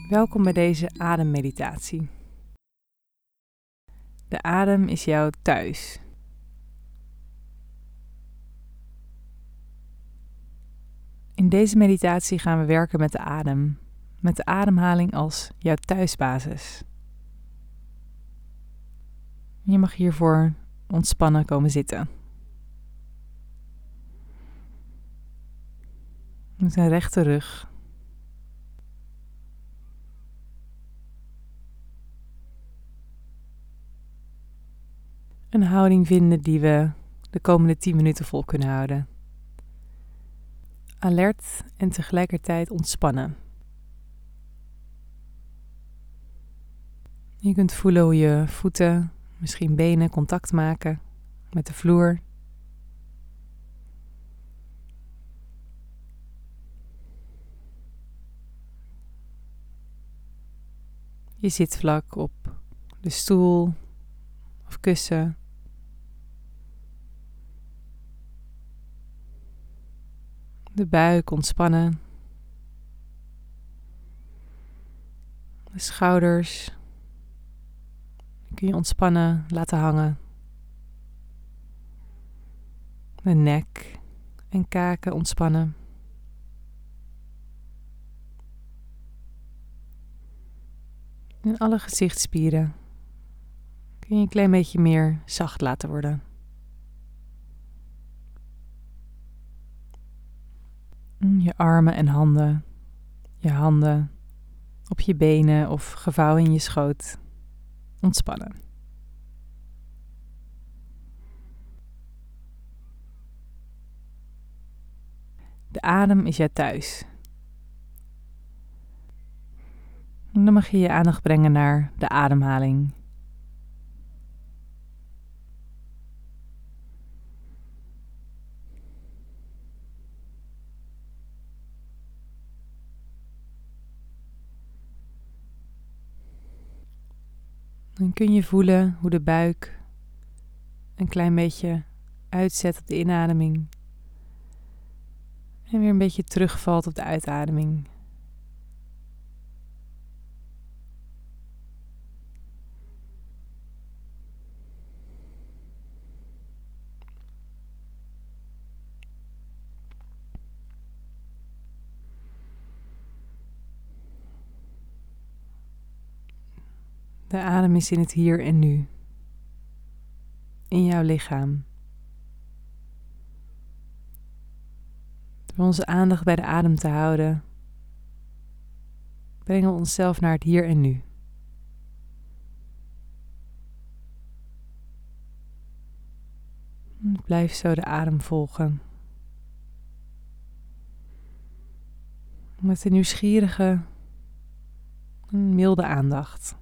Welkom bij deze ademmeditatie. De adem is jouw thuis. In deze meditatie gaan we werken met de adem, met de ademhaling als jouw thuisbasis. Je mag hiervoor ontspannen komen zitten. Met een rechte rug. Een houding vinden die we de komende 10 minuten vol kunnen houden. Alert en tegelijkertijd ontspannen. Je kunt voelen hoe je voeten, misschien benen, contact maken met de vloer. Je zitvlak op de stoel of kussen. De buik ontspannen. De schouders kun je ontspannen laten hangen. De nek en kaken ontspannen. En alle gezichtsspieren kun je een klein beetje meer zacht laten worden. Je armen en handen, je handen op je benen of gevouwen in je schoot. Ontspannen. De adem is jouw thuis. En dan mag je je aandacht brengen naar de ademhaling. Dan kun je voelen hoe de buik een klein beetje uitzet op de inademing. En weer een beetje terugvalt op de uitademing. De adem is in het hier en nu. In jouw lichaam. Door onze aandacht bij de adem te houden, brengen we onszelf naar het hier en nu. Blijf zo de adem volgen. Met een nieuwsgierige en milde aandacht.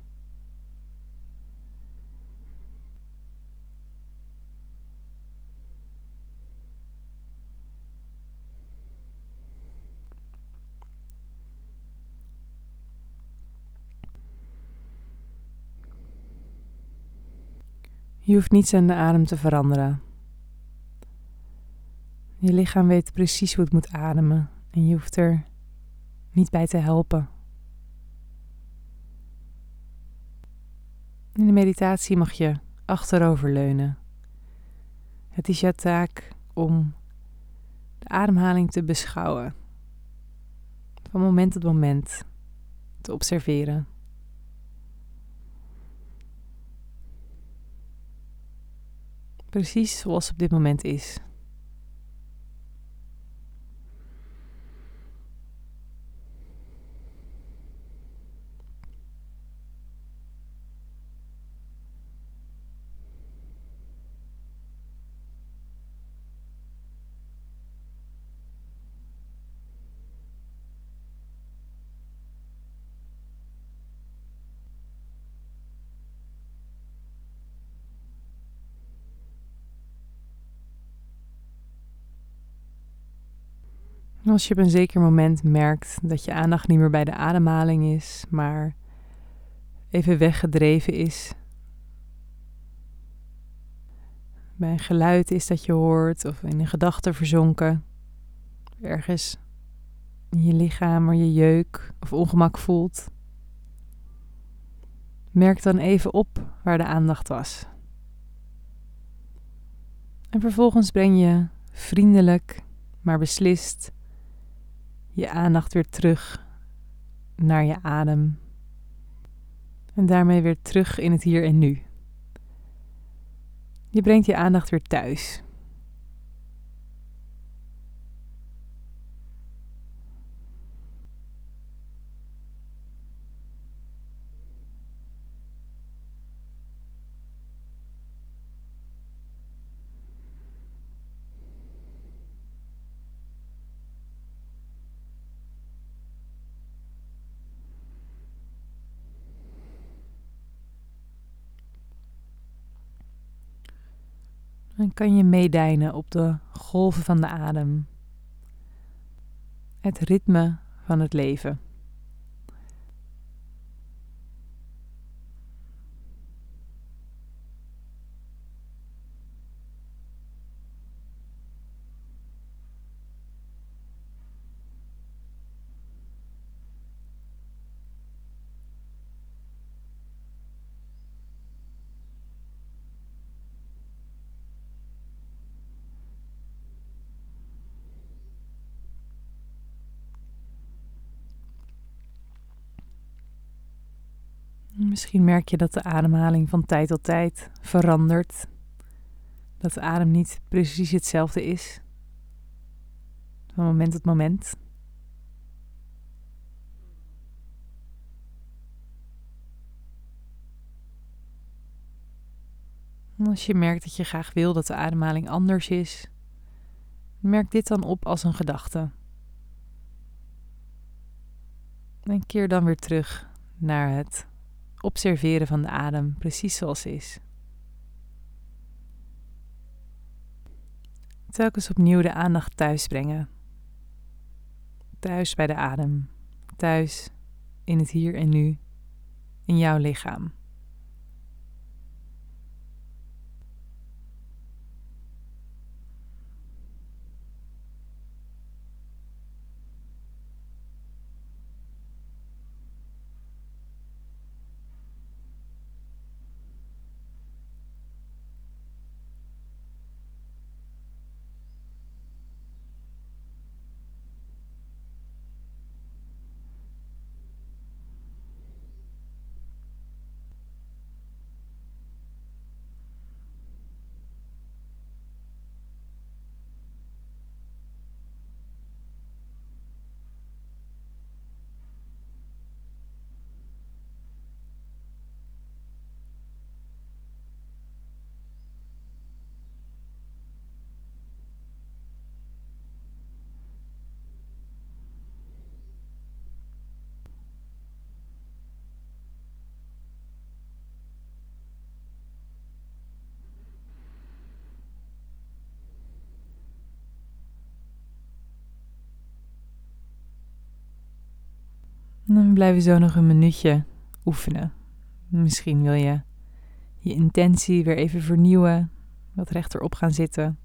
Je hoeft niets aan de adem te veranderen. Je lichaam weet precies hoe het moet ademen en je hoeft er niet bij te helpen. In de meditatie mag je achteroverleunen. Het is jouw taak om de ademhaling te beschouwen. Van moment tot moment te observeren. Precies zoals het op dit moment is. Als je op een zeker moment merkt dat je aandacht niet meer bij de ademhaling is, maar even weggedreven is. Bij een geluid is dat je hoort of in een gedachte verzonken. Ergens in je lichaam waar je jeuk of ongemak voelt. Merk dan even op waar de aandacht was. En vervolgens breng je vriendelijk, maar beslist je aandacht weer terug naar je adem. En daarmee weer terug in het hier en nu. Je brengt je aandacht weer thuis. Dan kan je meedijnen op de golven van de adem. Het ritme van het leven. Misschien merk je dat de ademhaling van tijd tot tijd verandert. Dat de adem niet precies hetzelfde is. Van moment tot moment. En als je merkt dat je graag wil dat de ademhaling anders is, merk dit dan op als een gedachte. En keer dan weer terug naar het observeren van de adem, precies zoals ze is. Telkens opnieuw de aandacht thuis brengen. Thuis bij de adem. Thuis in het hier en nu. In jouw lichaam. En dan blijven we zo nog een minuutje oefenen. Misschien wil je je intentie weer even vernieuwen, wat rechterop gaan zitten.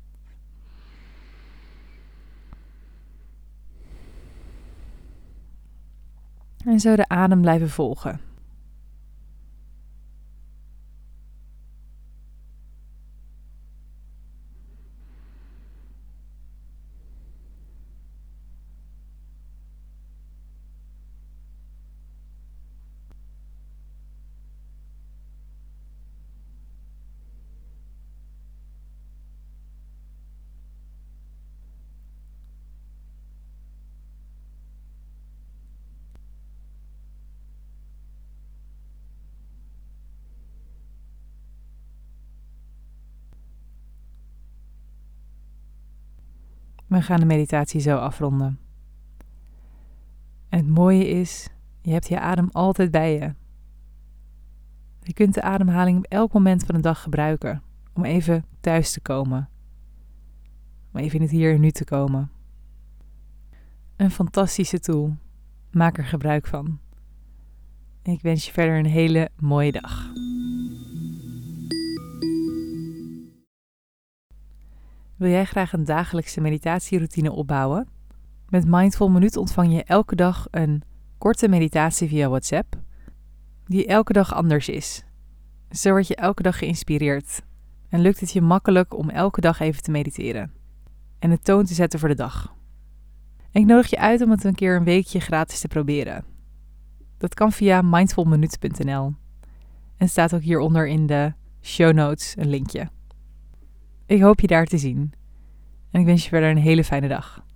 En zo de adem blijven volgen. We gaan de meditatie zo afronden. En het mooie is, je hebt je adem altijd bij je. Je kunt de ademhaling op elk moment van de dag gebruiken om even thuis te komen. Om even in het hier en nu te komen. Een fantastische tool. Maak er gebruik van. Ik wens je verder een hele mooie dag. Wil jij graag een dagelijkse meditatieroutine opbouwen? Met Mindful Minuut ontvang je elke dag een korte meditatie via WhatsApp. die elke dag anders is. Zo word je elke dag geïnspireerd en lukt het je makkelijk om elke dag even te mediteren en de toon te zetten voor de dag. En ik nodig je uit om het een keer een weekje gratis te proberen. Dat kan via mindfulminutes.nl en staat ook hieronder in de show notes een linkje. Ik hoop je daar te zien en ik wens je verder een hele fijne dag.